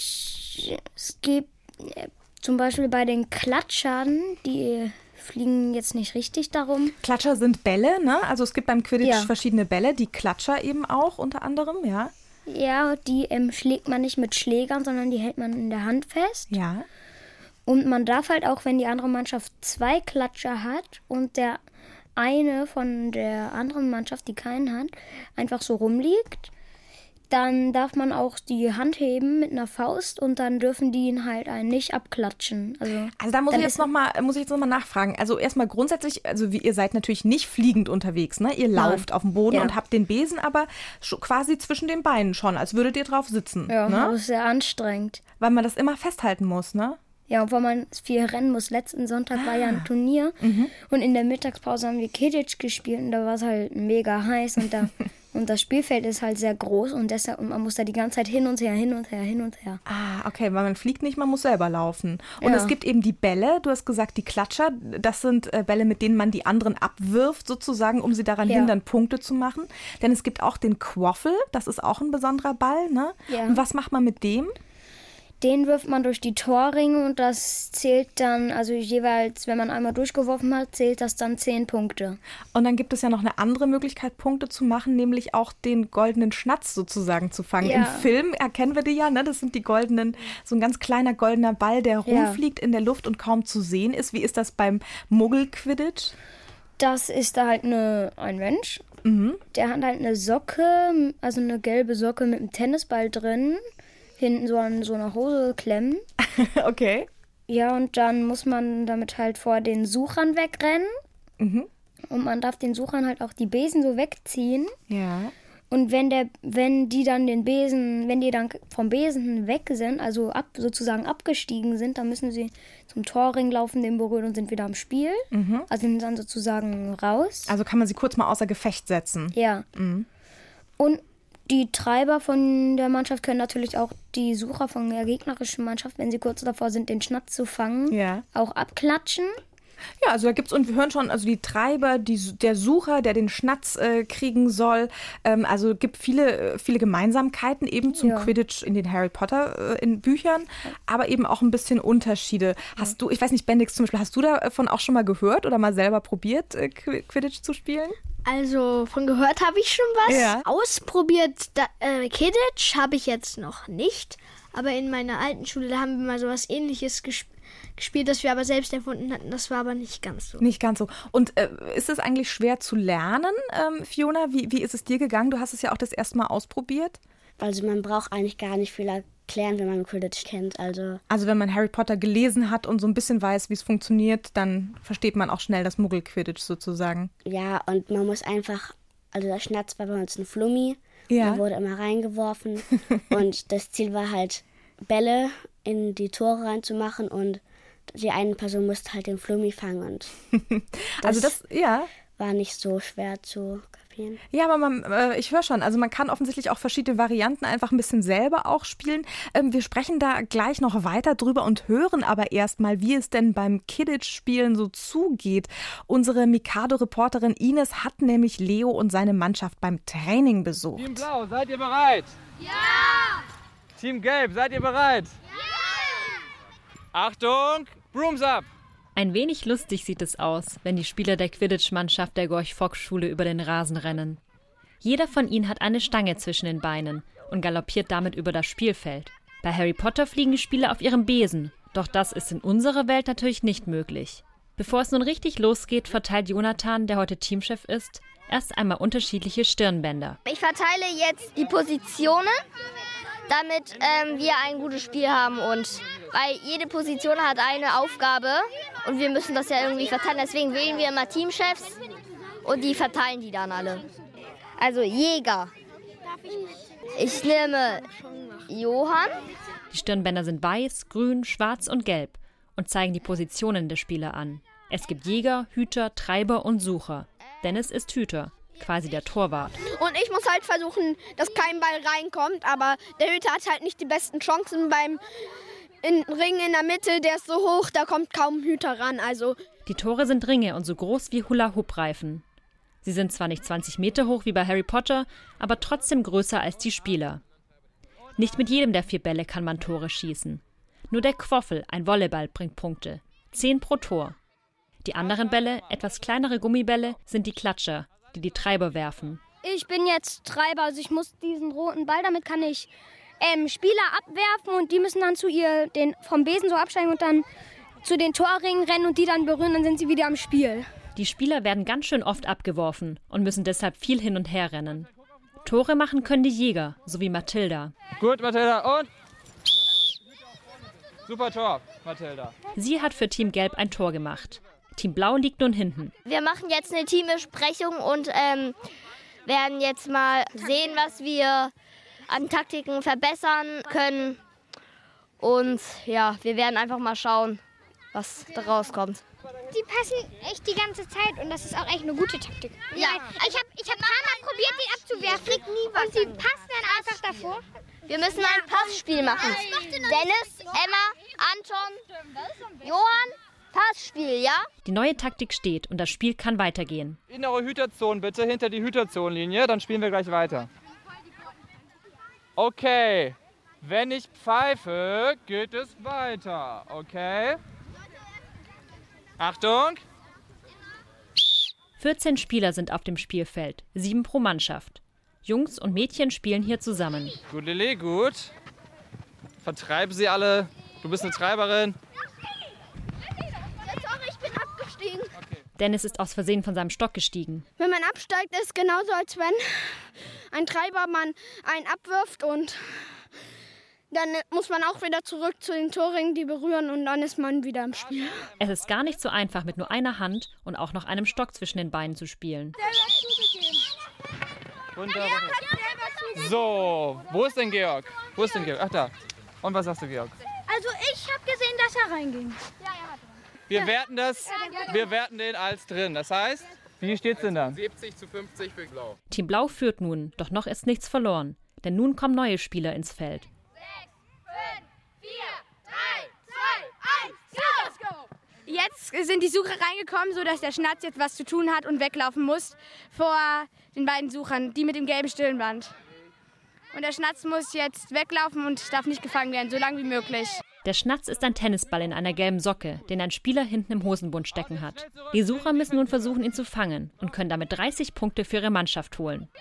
es gibt äh, zum Beispiel bei den Klatschern, die fliegen jetzt nicht richtig darum. Klatscher sind Bälle, ne? Also es gibt beim Quidditch ja. verschiedene Bälle, die Klatscher eben auch unter anderem, ja? Ja, die ähm, schlägt man nicht mit Schlägern, sondern die hält man in der Hand fest. Ja. Und man darf halt auch, wenn die andere Mannschaft zwei Klatscher hat und der eine von der anderen Mannschaft, die keinen hat, einfach so rumliegt, dann darf man auch die Hand heben mit einer Faust und dann dürfen die ihn halt einen nicht abklatschen. Also, also da muss ich jetzt noch mal, muss ich jetzt noch mal nachfragen. Also erstmal grundsätzlich, also wie, ihr seid natürlich nicht fliegend unterwegs, ne? Ihr lauft Nein. auf dem Boden ja. und habt den Besen aber quasi zwischen den Beinen schon, als würdet ihr drauf sitzen. Ja, ne? das ist sehr anstrengend. Weil man das immer festhalten muss, ne? Ja, und weil man viel rennen muss. Letzten Sonntag ah. war ja ein Turnier mhm. und in der Mittagspause haben wir Kidditch gespielt und da war es halt mega heiß und da und das Spielfeld ist halt sehr groß und deshalb und man muss da die ganze Zeit hin und her, hin und her, hin und her. Ah, okay, weil man fliegt nicht, man muss selber laufen. Und ja. es gibt eben die Bälle, du hast gesagt, die Klatscher, das sind äh, Bälle, mit denen man die anderen abwirft sozusagen, um sie daran ja. hindern, Punkte zu machen. Denn es gibt auch den Quaffel, das ist auch ein besonderer Ball, ne? Ja. Und was macht man mit dem? Den wirft man durch die Torringe und das zählt dann, also jeweils, wenn man einmal durchgeworfen hat, zählt das dann zehn Punkte. Und dann gibt es ja noch eine andere Möglichkeit, Punkte zu machen, nämlich auch den goldenen Schnatz sozusagen zu fangen. Ja. Im Film erkennen wir die ja, ne? Das sind die goldenen, so ein ganz kleiner goldener Ball, der rumfliegt ja. in der Luft und kaum zu sehen ist. Wie ist das beim Muggel-Quidditch? Das ist da halt eine, ein Mensch, mhm. der hat halt eine Socke, also eine gelbe Socke mit einem Tennisball drin. Hinten so an so einer Hose klemmen. Okay. Ja, und dann muss man damit halt vor den Suchern wegrennen. Mhm. Und man darf den Suchern halt auch die Besen so wegziehen. Ja. Und wenn der, wenn die dann den Besen, wenn die dann vom Besen weg sind, also ab, sozusagen abgestiegen sind, dann müssen sie zum Torring laufen, den berühren und sind wieder am Spiel. Mhm. Also sind dann sozusagen raus. Also kann man sie kurz mal außer Gefecht setzen. Ja. Mhm. Und die Treiber von der Mannschaft können natürlich auch die Sucher von der gegnerischen Mannschaft, wenn sie kurz davor sind, den Schnatz zu fangen, ja. auch abklatschen. Ja, also da gibt's, und wir hören schon, also die Treiber, die, der Sucher, der den Schnatz äh, kriegen soll. Ähm, also gibt viele, viele Gemeinsamkeiten eben zum ja. Quidditch in den Harry Potter äh, in Büchern, aber eben auch ein bisschen Unterschiede. Hast du, ich weiß nicht, Bendix zum Beispiel, hast du davon auch schon mal gehört oder mal selber probiert, äh, Quidditch zu spielen? Also von gehört habe ich schon was. Ja. Ausprobiert, da, äh, Kidditch habe ich jetzt noch nicht. Aber in meiner alten Schule, da haben wir mal so was Ähnliches gesp- gespielt, das wir aber selbst erfunden hatten. Das war aber nicht ganz so. Nicht ganz so. Und äh, ist es eigentlich schwer zu lernen, ähm, Fiona? Wie, wie ist es dir gegangen? Du hast es ja auch das erste Mal ausprobiert. Also man braucht eigentlich gar nicht viel erklären, wenn man Quidditch kennt. Also, also wenn man Harry Potter gelesen hat und so ein bisschen weiß, wie es funktioniert, dann versteht man auch schnell das Muggel-Quidditch sozusagen. Ja, und man muss einfach, also der Schnatz war bei uns ein Flummi. Ja. Der wurde immer reingeworfen. Und das Ziel war halt, Bälle in die Tore reinzumachen und die eine Person musste halt den Flummi fangen. Und das also das, ja. war nicht so schwer zu kapieren. Ja, aber man, äh, ich höre schon, also man kann offensichtlich auch verschiedene Varianten einfach ein bisschen selber auch spielen. Ähm, wir sprechen da gleich noch weiter drüber und hören aber erstmal, wie es denn beim Quidditch-Spielen so zugeht. Unsere Mikado-Reporterin Ines hat nämlich Leo und seine Mannschaft beim Training besucht. Team Blau, seid ihr bereit? Ja! Team Gelb, seid ihr bereit? Ja! Achtung, Brooms up! Ein wenig lustig sieht es aus, wenn die Spieler der Quidditch-Mannschaft der Gorch-Fock-Schule über den Rasen rennen. Jeder von ihnen hat eine Stange zwischen den Beinen und galoppiert damit über das Spielfeld. Bei Harry Potter fliegen die Spieler auf ihrem Besen, doch das ist in unserer Welt natürlich nicht möglich. Bevor es nun richtig losgeht, verteilt Jonathan, der heute Teamchef ist, erst einmal unterschiedliche Stirnbänder. Ich verteile jetzt die Positionen, damit ähm, wir ein gutes Spiel haben. Und weil jede Position hat eine Aufgabe und wir müssen das ja irgendwie verteilen. Deswegen wählen wir immer Teamchefs und die verteilen die dann alle. Also Jäger, Ich nehme Johann. Die Stirnbänder sind weiß, grün, schwarz und gelb und zeigen die Positionen der Spieler an. Es gibt Jäger, Hüter, Treiber und Sucher. Dennis ist Hüter, quasi der Torwart. Und ich muss halt versuchen, dass kein Ball reinkommt, aber der Hüter hat halt nicht die besten Chancen beim in Ring in der Mitte, der ist so hoch, da kommt kaum ein Hüter ran. Also die Tore sind Ringe und so groß wie Hula-Hoop-Reifen. Sie sind zwar nicht zwanzig Meter hoch wie bei Harry Potter, aber trotzdem größer als die Spieler. Nicht mit jedem der vier Bälle kann man Tore schießen. Nur der Quoffel, ein Volleyball, bringt Punkte. Zehn pro Tor. Die anderen Bälle, etwas kleinere Gummibälle, sind die Klatscher, die die Treiber werfen. Ich bin jetzt Treiber, also ich muss diesen roten Ball, damit kann ich ähm, Spieler abwerfen und die müssen dann zu ihr den, vom Besen so absteigen und dann zu den Torringen rennen und die dann berühren, dann sind sie wieder am Spiel. Die Spieler werden ganz schön oft abgeworfen und müssen deshalb viel hin und her rennen. Tore machen können die Jäger, so wie Mathilda. Gut, Mathilda, und? Super Tor, Mathilda. Sie hat für Team Gelb ein Tor gemacht. Team Blau liegt nun hinten. Wir machen jetzt eine Teambesprechung und ähm, werden jetzt mal sehen, was wir an Taktiken verbessern können. Und ja, wir werden einfach mal schauen, was da rauskommt. Die passen echt die ganze Zeit und das ist auch echt eine gute Taktik. Ja, ich habe ich hab ein paar Mal probiert, die abzuwerfen und die passen dann einfach davor. Wir müssen ein Passspiel machen. Dennis, Emma, Anton, Johann, Passspiel, ja? Die neue Taktik steht und das Spiel kann weitergehen. Innere Hüterzone bitte, hinter die Hüterzonenlinie, dann spielen wir gleich weiter. Okay, wenn ich pfeife, geht es weiter, okay? Achtung! vierzehn Spieler sind auf dem Spielfeld, sieben pro Mannschaft. Jungs und Mädchen spielen hier zusammen. Gut, Lilly, gut. Vertreib sie alle. Du bist eine Treiberin. Sorry, ich bin abgestiegen. Okay. Dennis ist aus Versehen von seinem Stock gestiegen. Wenn man absteigt, ist es genauso, als wenn ein Treiber man einen abwirft und dann muss man auch wieder zurück zu den Torringen, die berühren und dann ist man wieder im Spiel. Es ist gar nicht so einfach, mit nur einer Hand und auch noch einem Stock zwischen den Beinen zu spielen. Wunderbar. So, wo ist denn Georg? Wo ist denn Georg? Ach da. Und was sagst du, Georg? Also ich habe gesehen, dass er reinging. Wir werten das, wir werten den als drin. Das heißt, wie steht's denn da? siebzig zu fünfzig für Blau. Team Blau führt nun, doch noch ist nichts verloren. Denn nun kommen neue Spieler ins Feld. Jetzt sind die Sucher reingekommen, sodass der Schnatz jetzt was zu tun hat und weglaufen muss vor den beiden Suchern, die mit dem gelben Stirnband. Und der Schnatz muss jetzt weglaufen und darf nicht gefangen werden, so lange wie möglich. Der Schnatz ist ein Tennisball in einer gelben Socke, den ein Spieler hinten im Hosenbund stecken hat. Die Sucher müssen nun versuchen, ihn zu fangen und können damit dreißig Punkte für ihre Mannschaft holen.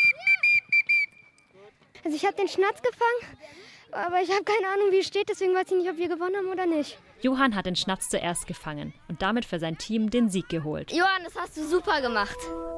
Also ich habe den Schnatz gefangen, aber ich habe keine Ahnung, wie es steht, deswegen weiß ich nicht, ob wir gewonnen haben oder nicht. Johann hat den Schnatz zuerst gefangen und damit für sein Team den Sieg geholt. Johann, das hast du super gemacht.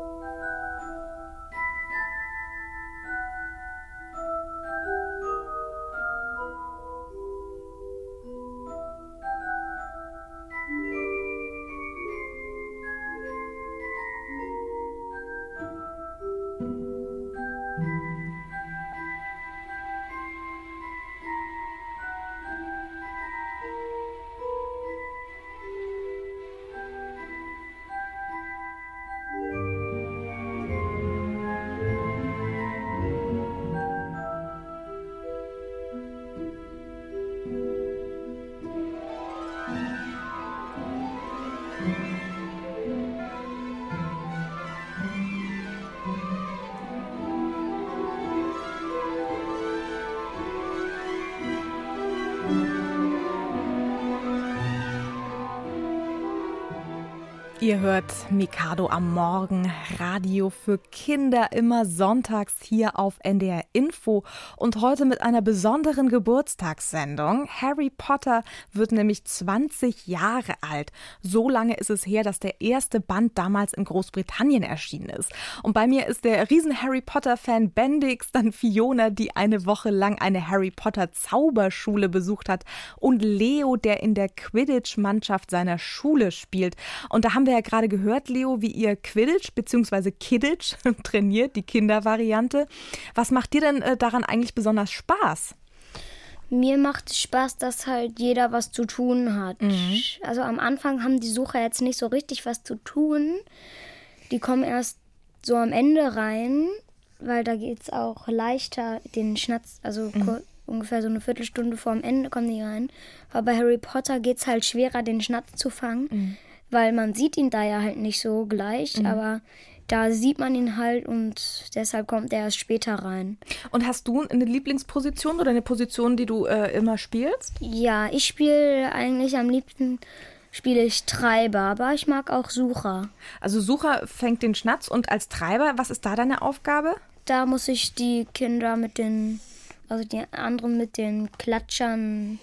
Ihr hört Mikado am Morgen, Radio für Kinder, immer sonntags hier auf N D R Info und heute mit einer besonderen Geburtstagssendung. Harry Potter wird nämlich zwanzig Jahre alt. So lange ist es her, dass der erste Band damals in Großbritannien erschienen ist. Und bei mir ist der riesen Harry Potter-Fan Bendix, dann Fiona, die eine Woche lang eine Harry Potter Zauberschule besucht hat und Leo, der in der Quidditch-Mannschaft seiner Schule spielt. Und da haben wir wir ja gerade gehört, Leo, wie ihr Quidditch bzw. Kidditch trainiert, die Kindervariante. Was macht dir denn äh, daran eigentlich besonders Spaß? Mir macht es Spaß, dass halt jeder was zu tun hat. Mhm. Also am Anfang haben die Sucher jetzt nicht so richtig was zu tun. Die kommen erst so am Ende rein, weil da geht es auch leichter, den Schnatz, also mhm. kur- ungefähr so eine Viertelstunde vor dem Ende kommen die rein. Aber bei Harry Potter geht es halt schwerer, den Schnatz zu fangen, mhm. weil man sieht ihn da ja halt nicht so gleich, mhm. aber da sieht man ihn halt und deshalb kommt er erst später rein. Und hast du eine Lieblingsposition oder eine Position, die du äh, immer spielst? Ja, ich spiele eigentlich am liebsten, spiele ich Treiber, aber ich mag auch Sucher. Also Sucher fängt den Schnatz und als Treiber, was ist da deine Aufgabe? Da muss ich die Kinder mit den, also die anderen mit den Klatschern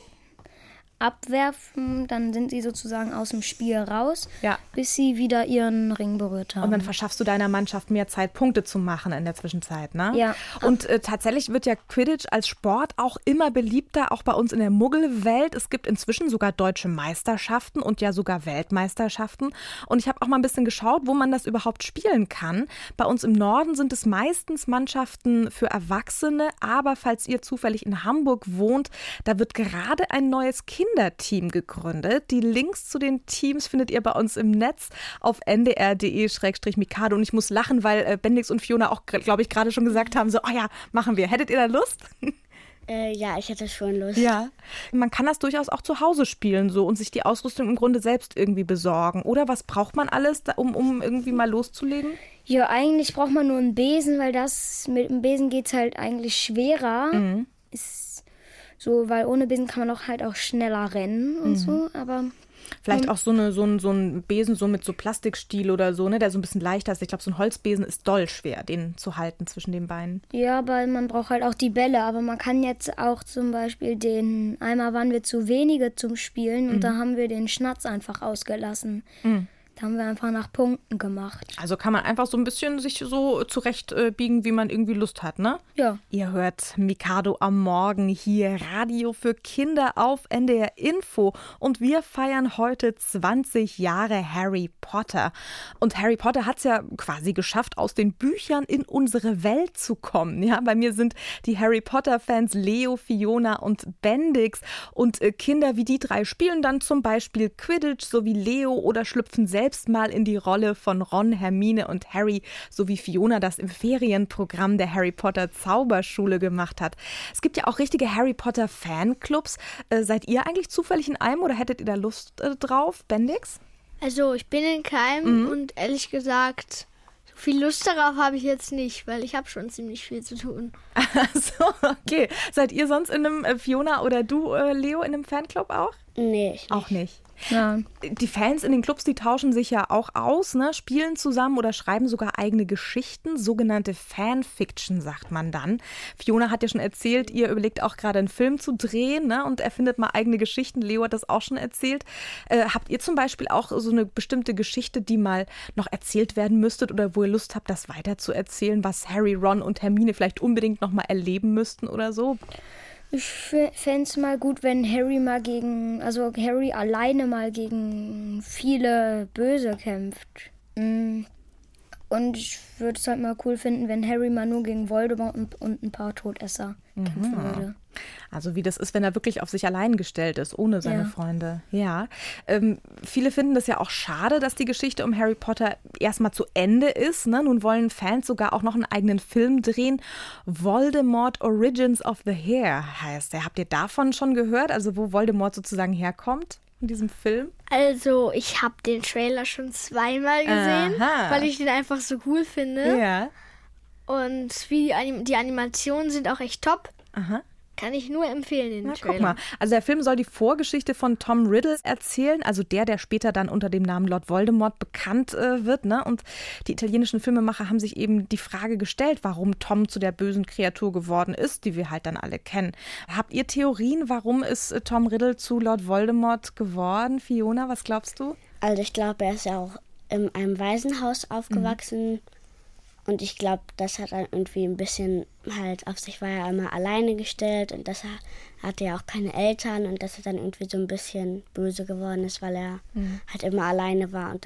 abwerfen, dann sind sie sozusagen aus dem Spiel raus, ja. bis sie wieder ihren Ring berührt haben. Und dann verschaffst du deiner Mannschaft mehr Zeit, Punkte zu machen in der Zwischenzeit, ne? Ja. Und äh, tatsächlich wird ja Quidditch als Sport auch immer beliebter, auch bei uns in der Muggelwelt. Es gibt inzwischen sogar deutsche Meisterschaften und ja sogar Weltmeisterschaften. Und ich habe auch mal ein bisschen geschaut, wo man das überhaupt spielen kann. Bei uns im Norden sind es meistens Mannschaften für Erwachsene, aber falls ihr zufällig in Hamburg wohnt, da wird gerade ein neues Kind Kinderteam gegründet. Die Links zu den Teams findet ihr bei uns im Netz auf n d r punkt d e slash mikado. Und ich muss lachen, weil äh, Bendix und Fiona auch, glaube ich, gerade schon gesagt haben, so, oh ja, machen wir. Hättet ihr da Lust? Äh, ja, ich hätte schon Lust. Ja, man kann das durchaus auch zu Hause spielen so und sich die Ausrüstung im Grunde selbst irgendwie besorgen. Oder was braucht man alles, da, um, um irgendwie mal loszulegen? Ja, eigentlich braucht man nur einen Besen, weil das mit dem Besen geht es halt eigentlich schwerer. Mhm. Ist so, weil ohne Besen kann man auch halt auch schneller rennen und mhm. so, aber... Vielleicht um, auch so, eine, so, ein, so ein Besen so mit so Plastikstiel oder so, ne, der so ein bisschen leichter ist. Ich glaube, so ein Holzbesen ist doll schwer, den zu halten zwischen den Beinen. Ja, aber man braucht halt auch die Bälle. Aber man kann jetzt auch zum Beispiel den... Einmal waren wir zu wenige zum Spielen und mhm. da haben wir den Schnatz einfach ausgelassen. Mhm. Da haben wir einfach nach Punkten gemacht. Also kann man einfach so ein bisschen sich so zurechtbiegen, wie man irgendwie Lust hat, ne? Ja. Ihr hört Mikado am Morgen hier, Radio für Kinder auf N D R Info. Und wir feiern heute zwanzig Jahre Harry Potter. Und Harry Potter hat es ja quasi geschafft, aus den Büchern in unsere Welt zu kommen. Ja, bei mir sind die Harry Potter-Fans Leo, Fiona und Bendix. Und äh, Kinder wie die drei spielen dann zum Beispiel Quidditch, so wie Leo, oder schlüpfen selbst mal in die Rolle von Ron, Hermine und Harry, so wie Fiona das im Ferienprogramm der Harry Potter Zauberschule gemacht hat. Es gibt ja auch richtige Harry Potter Fanclubs. Äh, seid ihr eigentlich zufällig in einem oder hättet ihr da Lust äh, drauf, Bendix? Also ich bin in keinem Mhm. und ehrlich gesagt, so viel Lust darauf habe ich jetzt nicht, weil ich habe schon ziemlich viel zu tun. Achso, okay. Seid ihr sonst in einem, äh, Fiona oder du, äh, Leo, in einem Fanclub auch? Nee, ich nicht. Auch nicht. Ja. Die Fans in den Clubs, die tauschen sich ja auch aus, ne? Spielen zusammen oder schreiben sogar eigene Geschichten, sogenannte Fanfiction, sagt man dann. Fiona hat ja schon erzählt, ihr überlegt auch gerade einen Film zu drehen, ne? Und erfindet mal eigene Geschichten. Leo hat das auch schon erzählt. Äh, habt ihr zum Beispiel auch so eine bestimmte Geschichte, die mal noch erzählt werden müsstet oder wo ihr Lust habt, das weiter zu erzählen, was Harry, Ron und Hermine vielleicht unbedingt noch mal erleben müssten oder so? Ich fände es mal gut, wenn Harry mal gegen, also Harry alleine mal gegen viele Böse kämpft. Und ich würde es halt mal cool finden, wenn Harry mal nur gegen Voldemort und, und ein paar Todesser mhm. kämpfen würde. Also wie das ist, wenn er wirklich auf sich allein gestellt ist, ohne seine Ja. Freunde. Ja. Ähm, viele finden das ja auch schade, dass die Geschichte um Harry Potter erstmal zu Ende ist. Ne? Nun wollen Fans sogar auch noch einen eigenen Film drehen. Voldemort Origins of the Hair heißt der. Habt ihr davon schon gehört? Also wo Voldemort sozusagen herkommt in diesem Film? Also ich habe den Trailer schon zweimal gesehen, Aha. weil ich den einfach so cool finde. Ja. Und wie die, Anim- die Animationen sind auch echt top. Aha. Kann ich nur empfehlen, den Na, Trailer. guck mal. Also der Film soll die Vorgeschichte von Tom Riddle erzählen, also der, der später dann unter dem Namen Lord Voldemort bekannt äh, wird. Ne? Und die italienischen Filmemacher haben sich eben die Frage gestellt, warum Tom zu der bösen Kreatur geworden ist, die wir halt dann alle kennen. Habt ihr Theorien, warum ist äh, Tom Riddle zu Lord Voldemort geworden? Fiona, was glaubst du? Also ich glaube, er ist ja auch in einem Waisenhaus aufgewachsen. Mhm. Und ich glaube, das hat dann irgendwie ein bisschen halt auf sich, war er immer alleine gestellt und das hatte ja auch keine Eltern und dass er dann irgendwie so ein bisschen böse geworden ist, weil er mhm. halt immer alleine war und dann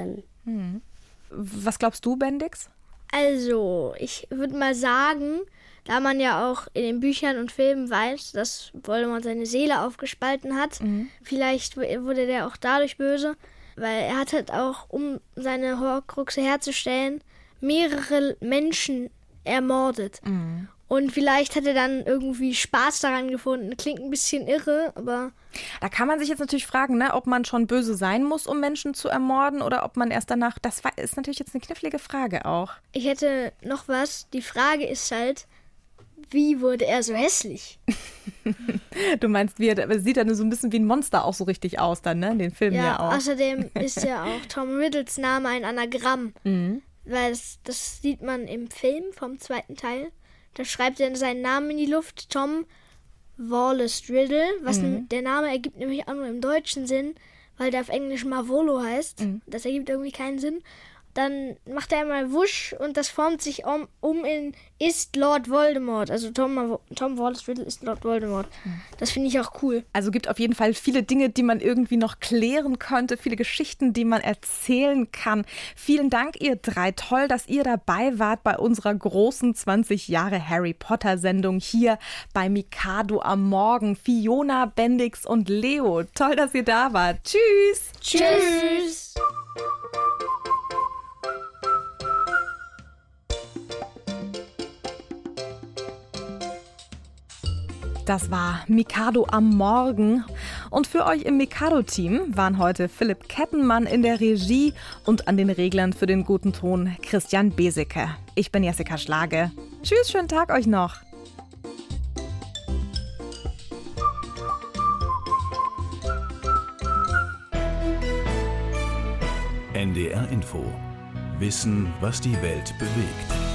Hm. Was glaubst du, Bendix? Also, ich würde mal sagen, da man ja auch in den Büchern und Filmen weiß, dass Voldemort seine Seele aufgespalten hat, mhm. vielleicht wurde der auch dadurch böse, weil er hat halt auch, um seine Horcruxe herzustellen, mehrere Menschen ermordet. Mhm. Und vielleicht hat er dann irgendwie Spaß daran gefunden. Klingt ein bisschen irre, aber... Da kann man sich jetzt natürlich fragen, ne, ob man schon böse sein muss, um Menschen zu ermorden, oder ob man erst danach... Das ist natürlich jetzt eine knifflige Frage auch. Ich hätte noch was. Die Frage ist halt, wie wurde er so hässlich? Du meinst, wie er sieht dann so ein bisschen wie ein Monster auch so richtig aus dann, ne? In den Filmen ja, ja auch. Außerdem ist ja auch Tom Riddles Name ein Anagramm. Mhm. Weil das, das sieht man im Film vom zweiten Teil. Da schreibt er seinen Namen in die Luft, Tom Wallace Riddle, was mhm. der Name ergibt nämlich auch nur im deutschen Sinn, weil der auf Englisch Marvolo heißt. Mhm. Das ergibt irgendwie keinen Sinn. Dann macht er einmal Wusch und das formt sich um, um in ist Lord Voldemort. Also Tom, Tom Wallace Riddle ist Lord Voldemort. Das finde ich auch cool. Also gibt auf jeden Fall viele Dinge, die man irgendwie noch klären könnte, viele Geschichten, die man erzählen kann. Vielen Dank, ihr drei. Toll, dass ihr dabei wart bei unserer großen zwanzig Jahre Harry Potter Sendung hier bei Mikado am Morgen. Fiona, Bendix und Leo. Toll, dass ihr da wart. Tschüss. Tschüss. Das war Mikado am Morgen. Und für euch im Mikado-Team waren heute Philipp Kettenmann in der Regie und an den Reglern für den guten Ton Christian Beseke. Ich bin Jessica Schlage. Tschüss, schönen Tag euch noch. N D R Info. Wissen, was die Welt bewegt.